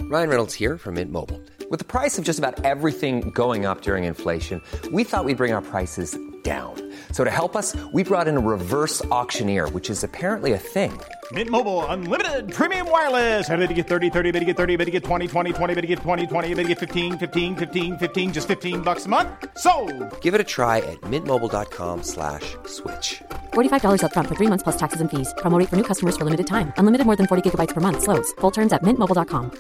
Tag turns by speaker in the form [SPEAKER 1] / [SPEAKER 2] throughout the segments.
[SPEAKER 1] Ryan Reynolds here from Mint Mobile. With the price of just about everything going up during inflation, we thought we'd bring our prices down. So to help us, we brought in a reverse auctioneer, which is apparently a thing.
[SPEAKER 2] Mint Mobile Unlimited Premium Wireless. How to get 30, 30, bit to get 30, bit to get 20, 20, 20, bit to get 20, 20, bit to get 15, 15, 15, 15, just $15 a month? Sold!
[SPEAKER 1] Give it a try at mintmobile.com/switch.
[SPEAKER 3] $45 up front for 3 months plus taxes and fees. Promo rate for new customers for limited time. Unlimited more than 40 gigabytes per month. Slows full terms at mintmobile.com.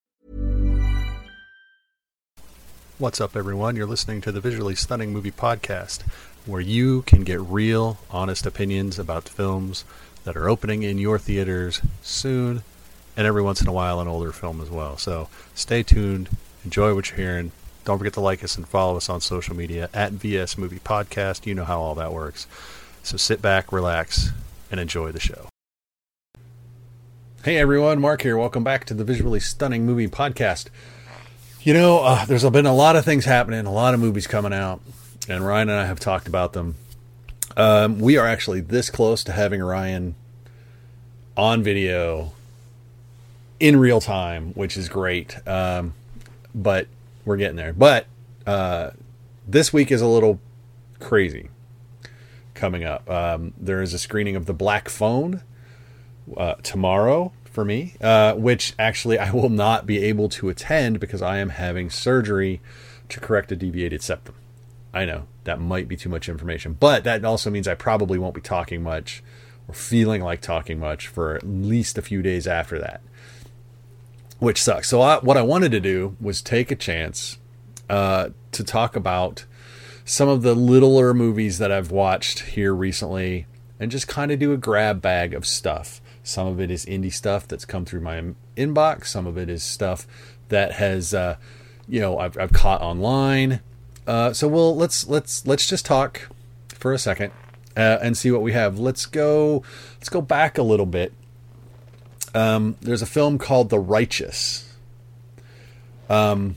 [SPEAKER 4] What's up, everyone? You're listening to the Visually Stunning Movie Podcast, where you can get real, honest opinions about films that are opening in your theaters soon, and every once in a while an older film as well. So stay tuned, enjoy what you're hearing. Don't forget to like us and follow us on social media at VS Movie Podcast. You know how all that works. So sit back, relax, and enjoy the show. Hey everyone, Mark here. Welcome back to the Visually Stunning Movie Podcast. You know, there's been a lot of things happening, a lot of movies coming out, and Ryan and I have talked about them. We are actually this close to having Ryan on video in real time, which is great. But we're getting there. But this week is a little crazy coming up. There is a screening of The Black Phone tomorrow for me, which actually I will not be able to attend because I am having surgery to correct a deviated septum. I know that might be too much information, but that also means I probably won't be talking much or feeling like talking much for at least a few days after that, which sucks. So what I wanted to do was take a chance to talk about some of the littler movies that I've watched here recently and just kind of do a grab bag of stuff. Some of it is indie stuff that's come through my inbox. Some of it is stuff that has, I've caught online. So let's just talk for a second and see what we have. Let's go back a little bit. There's a film called The Righteous. That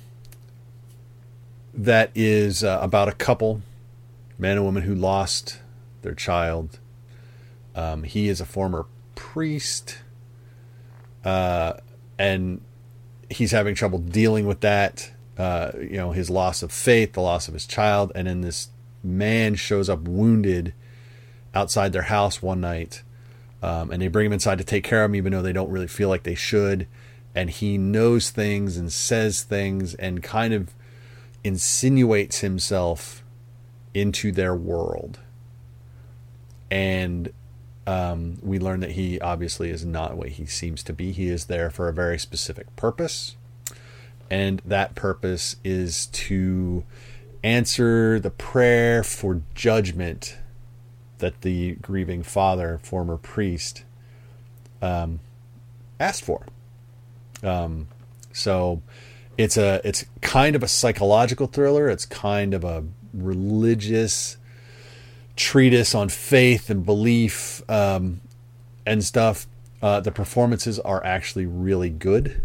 [SPEAKER 4] is about a couple, man and woman, who lost their child. He is a former priest, and he's having trouble dealing with that, his loss of faith, the loss of his child, and then this man shows up wounded outside their house one night, and they bring him inside to take care of him even though they don't really feel like they should, and he knows things and says things and kind of insinuates himself into their world, and we learn that he obviously is not what he seems to be. He is there for a very specific purpose. And that purpose is to answer the prayer for judgment that the grieving father, former priest, asked for. So it's kind of a psychological thriller. It's kind of a religious treatise on faith and belief and stuff. The performances are actually really good.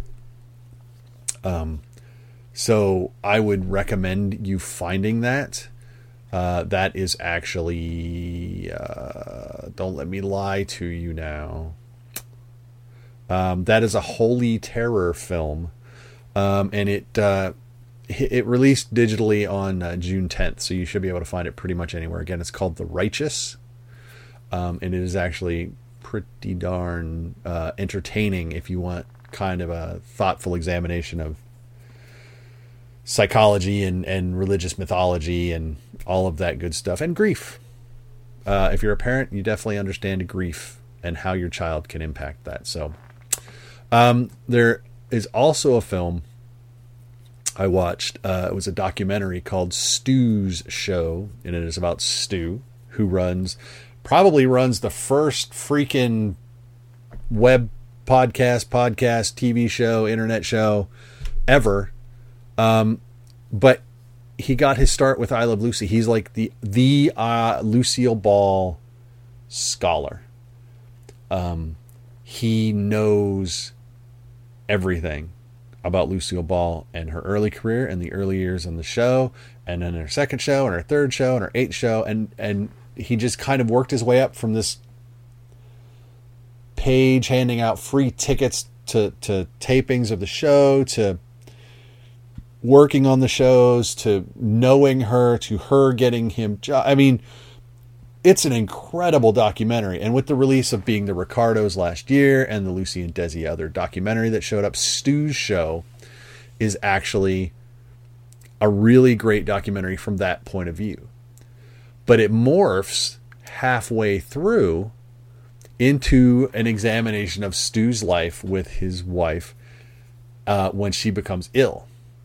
[SPEAKER 4] So I would recommend you finding that. That is actually, don't let me lie to you now. That is a holy terror film. And it released digitally on June 10th, so you should be able to find it pretty much anywhere. Again, it's called The Righteous, and it is actually pretty darn entertaining if you want kind of a thoughtful examination of psychology and religious mythology and all of that good stuff, and grief. If you're a parent, you definitely understand grief and how your child can impact that. So there is also a film I watched. It was a documentary called Stu's Show, and it is about Stu, who probably runs the first freaking web podcast, TV show, internet show ever. But he got his start with I Love Lucy. He's like the Lucille Ball scholar. He knows everything about Lucille Ball and her early career and the early years on the show, and then her second show and her third show and her eighth show, and he just kind of worked his way up from this page handing out free tickets to tapings of the show, to working on the shows, to knowing her, to her getting him. I mean, it's an incredible documentary. And with the release of Being the Ricardos last year and the Lucy and Desi other documentary that showed up, Stu's Show is actually a really great documentary from that point of view. But it morphs halfway through into an examination of Stu's life with his wife when she becomes ill.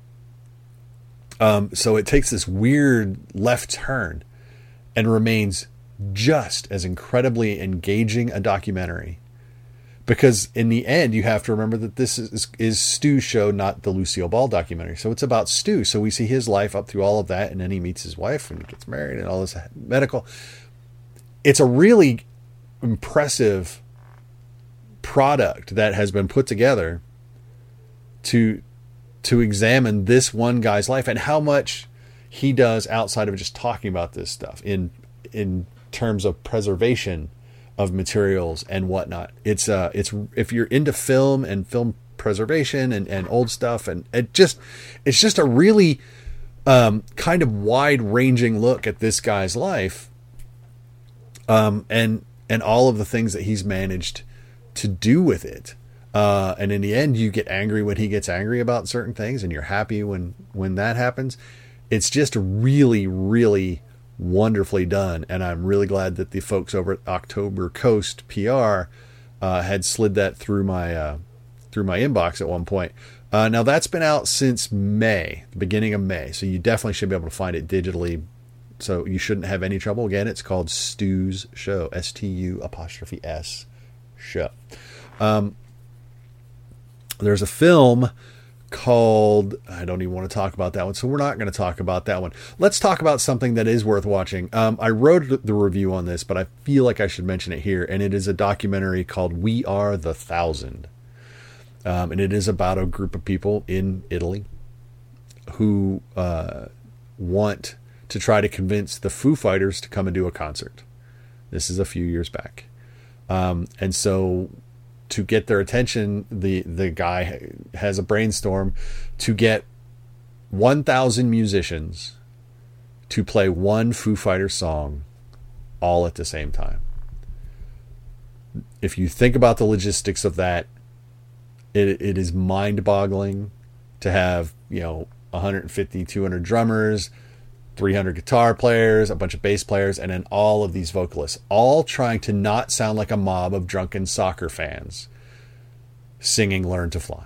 [SPEAKER 4] So it takes this weird left turn and remains just as incredibly engaging a documentary. Because in the end, you have to remember that this is Stu's show, not the Lucille Ball documentary. So it's about Stu. So we see his life up through all of that, and then he meets his wife and gets married and all this medical. It's a really impressive product that has been put together to examine this one guy's life and how much he does outside of just talking about this stuff in terms of preservation of materials and whatnot. It's if you're into film and film preservation and old stuff, and it's just a really kind of wide ranging look at this guy's life, and all of the things that he's managed to do with it. And in the end, you get angry when he gets angry about certain things, and you're happy when that happens. It's just really, really wonderfully done, and I'm really glad that the folks over at October Coast PR had slid that through my inbox at one point. Now that's been out since May, the beginning of May, so you definitely should be able to find it digitally. So you shouldn't have any trouble. Again, it's called Stu's Show, STU''S show. There's a film called, I don't even want to talk about that one, so we're not going to talk about that one. Let's talk about something that is worth watching. I wrote the review on this, but I feel like I should mention it here, and it is a documentary called We Are the Thousand. And it is about a group of people in Italy who want to try to convince the Foo Fighters to come and do a concert. This is a few years back. And so to get their attention, the guy has a brainstorm to get 1,000 musicians to play one Foo Fighters song all at the same time. If you think about the logistics of that, it is mind-boggling to have, 150, 200 drummers, 300 guitar players, a bunch of bass players, and then all of these vocalists, all trying to not sound like a mob of drunken soccer fans singing Learn to Fly.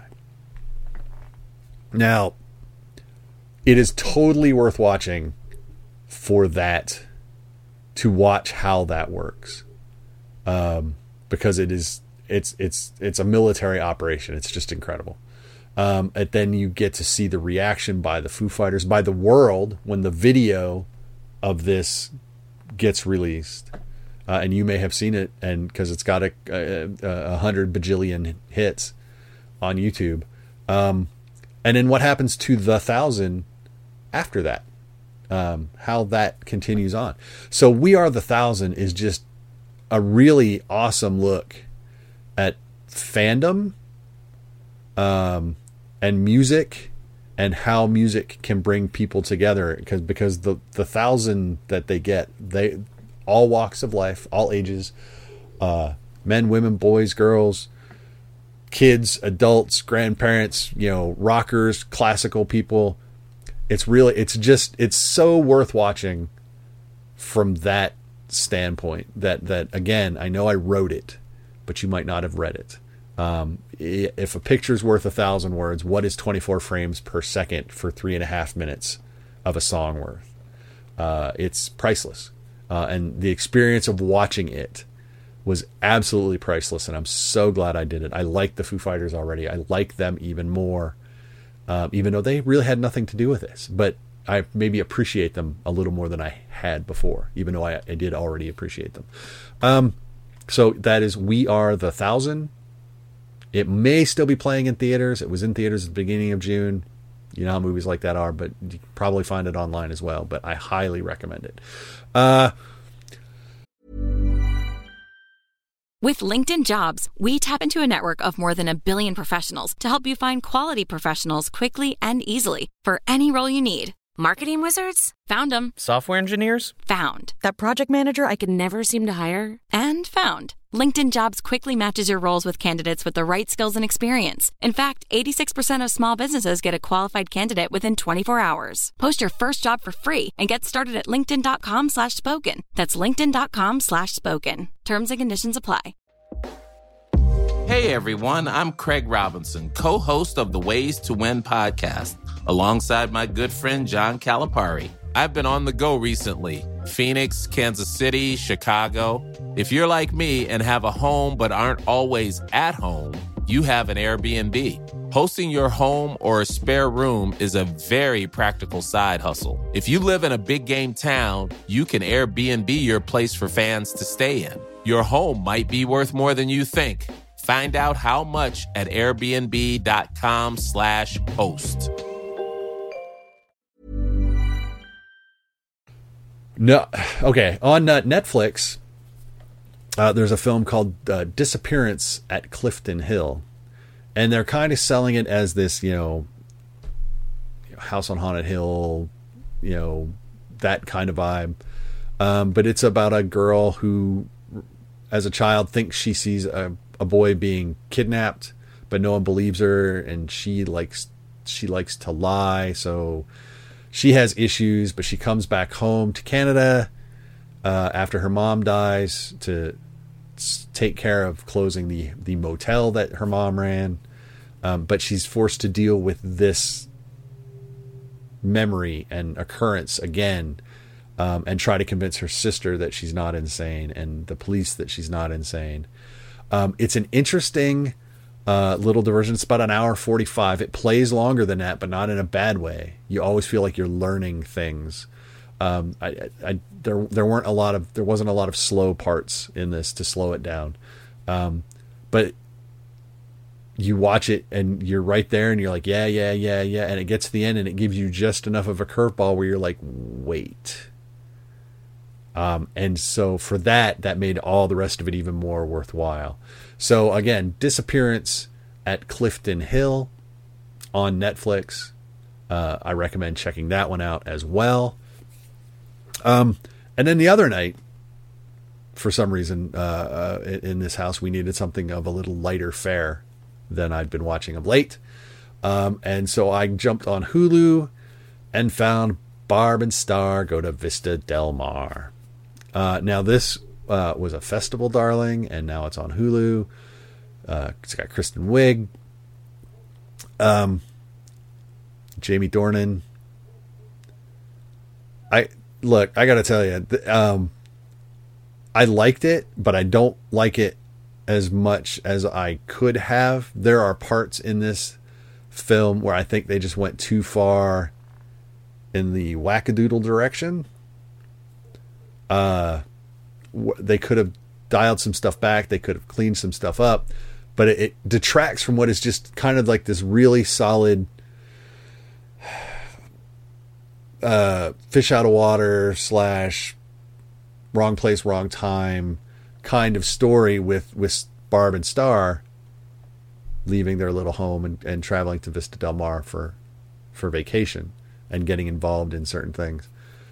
[SPEAKER 4] Now, it is totally worth watching for that, to watch how that works. Because it's a military operation. It's just incredible. And then you get to see the reaction by the Foo Fighters, by the world, when the video of this gets released. And you may have seen it, and because it's got 100 bajillion hits on YouTube. And then what happens to the 1,000 after that? How that continues on. So We Are the 1,000 is just a really awesome look at fandom, and music, and how music can bring people together, because the 1,000 that they get, they all walks of life, all ages, men, women, boys, girls, kids, adults, grandparents, rockers, classical people. It's so worth watching from that standpoint, that again, I know I wrote it, but you might not have read it. If a picture's worth 1,000 words, what is 24 frames per second for 3.5 minutes of a song worth? It's priceless. And the experience of watching it was absolutely priceless. And I'm so glad I did it. I like the Foo Fighters already. I like them even more, even though they really had nothing to do with this, but I maybe appreciate them a little more than I had before, even though I did already appreciate them. So that is We Are the 1,000. It may still be playing in theaters. It was in theaters at the beginning of June. You know how movies like that are, but you can probably find it online as well. But I highly recommend it.
[SPEAKER 5] With LinkedIn Jobs, we tap into a network of more than 1 billion professionals to help you find quality professionals quickly and easily for any role you need. Marketing wizards? Found them.
[SPEAKER 6] Software engineers?
[SPEAKER 5] Found.
[SPEAKER 3] That project manager I could never seem to hire?
[SPEAKER 5] And found. LinkedIn Jobs quickly matches your roles with candidates with the right skills and experience. In fact, 86% of small businesses get a qualified candidate within 24 hours. Post your first job for free and get started at linkedin.com/spoken. That's linkedin.com/spoken. Terms and conditions apply.
[SPEAKER 7] Hey everyone, I'm Craig Robinson, co-host of the Ways to Win podcast, alongside my good friend John Calipari. I've been on the go recently. Phoenix, Kansas City, Chicago. If you're like me and have a home but aren't always at home, you have an Airbnb. Hosting your home or a spare room is a very practical side hustle. If you live in a big game town, you can Airbnb your place for fans to stay in. Your home might be worth more than you think. Find out how much at airbnb.com/host.
[SPEAKER 4] No, okay. On Netflix, there's a film called Disappearance at Clifton Hill, and they're kind of selling it as this, House on Haunted Hill, that kind of vibe. But it's about a girl who, as a child, thinks she sees a boy being kidnapped, but no one believes her, and she likes to lie, so she has issues. But she comes back home to Canada after her mom dies to take care of closing the motel that her mom ran, but she's forced to deal with this memory and occurrence again, and try to convince her sister that she's not insane and the police that she's not insane. It's an interesting little diversion. It's about 1:45. It plays longer than that, but not in a bad way. You always feel like you're learning things. There wasn't a lot of slow parts in this to slow it down. But you watch it and you're right there and you're like, yeah. And it gets to the end and it gives you just enough of a curveball where you're like, wait. And so for that made all the rest of it even more worthwhile. So again, Disappearance at Clifton Hill on Netflix. I recommend checking that one out as well. And then the other night, for some reason, in this house, we needed something of a little lighter fare than I'd been watching of late. And so I jumped on Hulu and found Barb and Star Go to Vista Del Mar. Now this was a festival darling, and now it's on Hulu. It's got Kristen Wiig, Jamie Dornan. I gotta tell you, I liked it, but I don't like it as much as I could have. There are parts in this film where I think they just went too far in the wackadoodle direction. They could have dialed some stuff back. They could have cleaned some stuff up, but it detracts from what is just kind of like this really solid fish out of water / wrong place, wrong time kind of story with Barb and Star leaving their little home and traveling to Vista Del Mar for vacation and getting involved in certain things.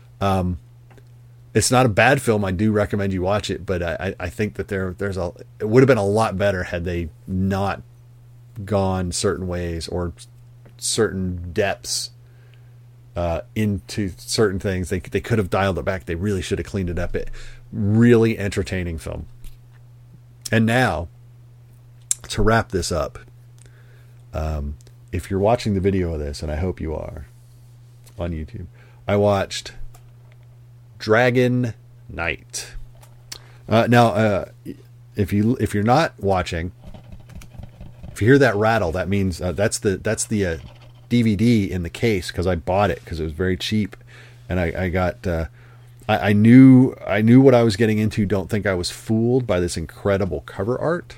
[SPEAKER 4] It's not a bad film. I do recommend you watch it, but I think that it would have been a lot better had they not gone certain ways or certain depths into certain things. They could have dialed it back. They really should have cleaned it up. Really entertaining film. And now, to wrap this up, if you're watching the video of this, and I hope you are on YouTube, I watched Dragon Knight. Now, if you're not watching, if you hear that rattle, that means that's the DVD in the case, because I bought it because it was very cheap, and I got I knew what I was getting into. Don't think I was fooled by this incredible cover art.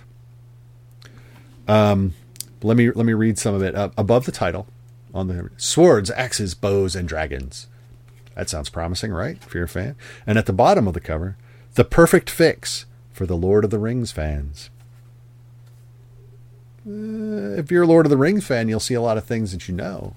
[SPEAKER 4] Let me read some of it above the title on the swords, axes, bows, and dragons. That sounds promising, right? If you're a fan. And at the bottom of the cover, the perfect fix for the Lord of the Rings fans. If you're a Lord of the Rings fan, you'll see a lot of things that you know.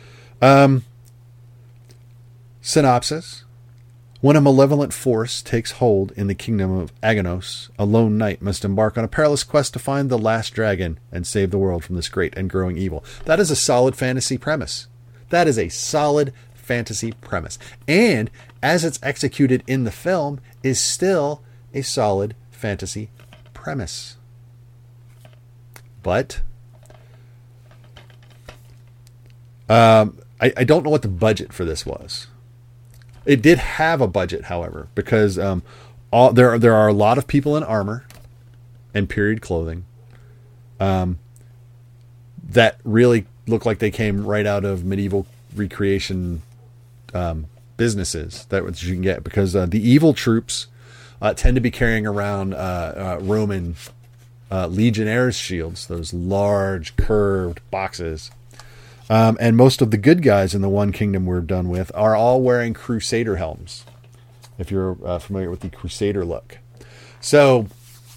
[SPEAKER 4] Synopsis. When a malevolent force takes hold in the kingdom of Aganos, a lone knight must embark on a perilous quest to find the last dragon and save the world from this great and growing evil. That is a solid fantasy premise. That is a solid fantasy premise. And as it's executed in the film, is still a solid fantasy premise. But I don't know what the budget for this was. It did have a budget, however, because there are a lot of people in armor and period clothing that really look like they came right out of medieval recreation businesses that you can get, because the evil troops tend to be carrying around Roman legionnaires' shields, those large curved boxes. And most of the good guys in the one kingdom we're done with are all wearing Crusader helms, if you're familiar with the Crusader look. So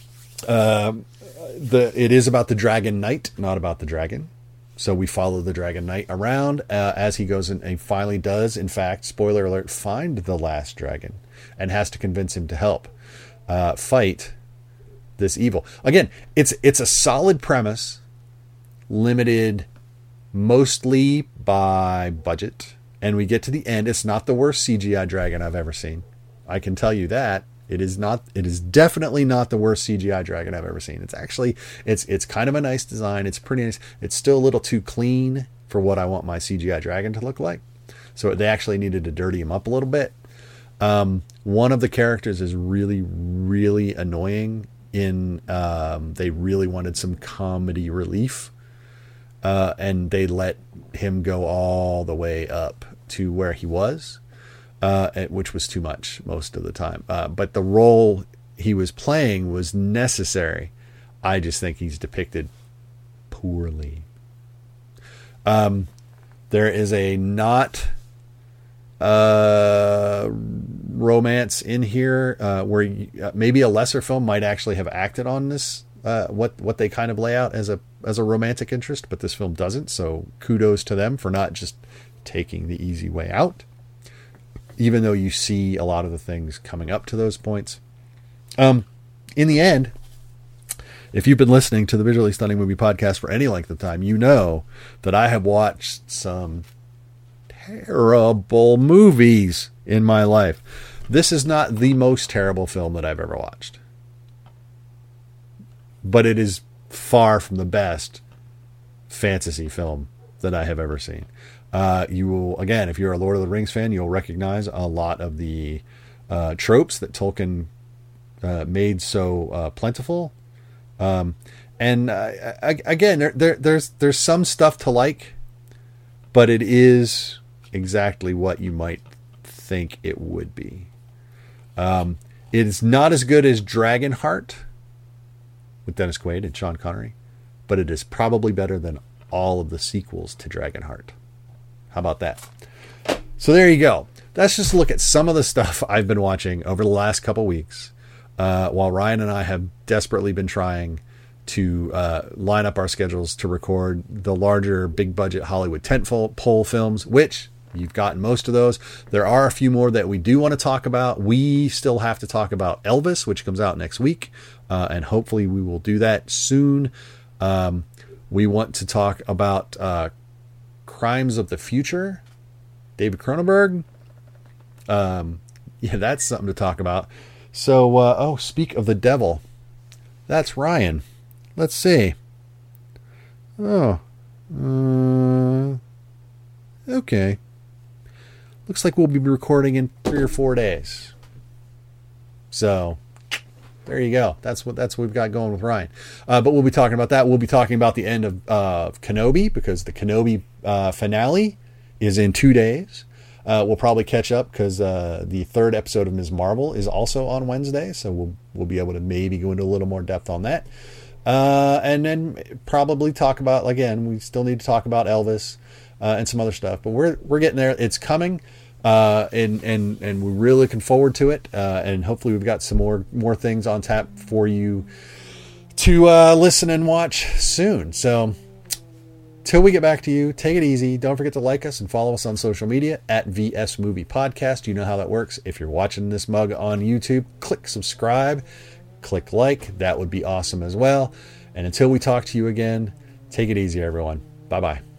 [SPEAKER 4] it is about the Dragon Knight, not about the dragon. So we follow the Dragon Knight around as he goes and finally does, in fact, spoiler alert, find the last dragon and has to convince him to help fight this evil. Again, it's a solid premise, limited mostly by budget, and we get to the end. It's not the worst CGI dragon I've ever seen. I can tell you that. It is definitely not the worst CGI dragon I've ever seen. It's actually, it's kind of a nice design. It's pretty nice. It's still a little too clean for what I want my CGI dragon to look like. So they actually needed to dirty him up a little bit. One of the characters is really, really annoying they really wanted some comedy relief. And they let him go all the way up to where he was, which was too much most of the time. But the role he was playing was necessary. I just think he's depicted poorly. There is a not romance in here where maybe a lesser film might actually have acted on this. What they kind of lay out as a romantic interest, but this film doesn't. So kudos to them for not just taking the easy way out, even though you see a lot of the things coming up to those points. In the end, if you've been listening to the Visually Stunning Movie Podcast for any length of time, you know that I have watched some terrible movies in my life. This is not the most terrible film that I've ever watched, but it is far from the best fantasy film that I have ever seen. You will, again, if you're a Lord of the Rings fan, you'll recognize a lot of the tropes that Tolkien made so plentiful. Again, there's some stuff to like, but it is exactly what you might think it would be. It is not as good as Dragonheart with Dennis Quaid and Sean Connery, but it is probably better than all of the sequels to Dragonheart. How about that? So there you go. That's just a look at some of the stuff I've been watching over the last couple weeks, while Ryan and I have desperately been trying to line up our schedules to record the larger big budget Hollywood tentpole films, which you've gotten most of those. There are a few more that we do want to talk about. We still have to talk about Elvis, which comes out next week. And hopefully we will do that soon. We want to talk about Crimes of the Future, David Cronenberg. Yeah, that's something to talk about. So, speak of the devil. That's Ryan. Let's see. Okay. Looks like we'll be recording in 3 or 4 days. So there you go. That's what we've got going with Ryan. But we'll be talking about that. We'll be talking about the end of Kenobi, because the Kenobi finale is in 2 days. We'll probably catch up because the 3rd episode of Ms. Marvel is also on Wednesday, so we'll be able to maybe go into a little more depth on that. And then probably talk about, again, we still need to talk about Elvis and some other stuff, but we're getting there. It's coming. And we're really looking forward to it. And hopefully we've got some more things on tap for you to listen and watch soon. So till we get back to you, take it easy. Don't forget to like us and follow us on social media at VS Movie Podcast. You know how that works. If you're watching this mug on YouTube, click subscribe, click like. That would be awesome as well. And until we talk to you again, take it easy, everyone. Bye-bye.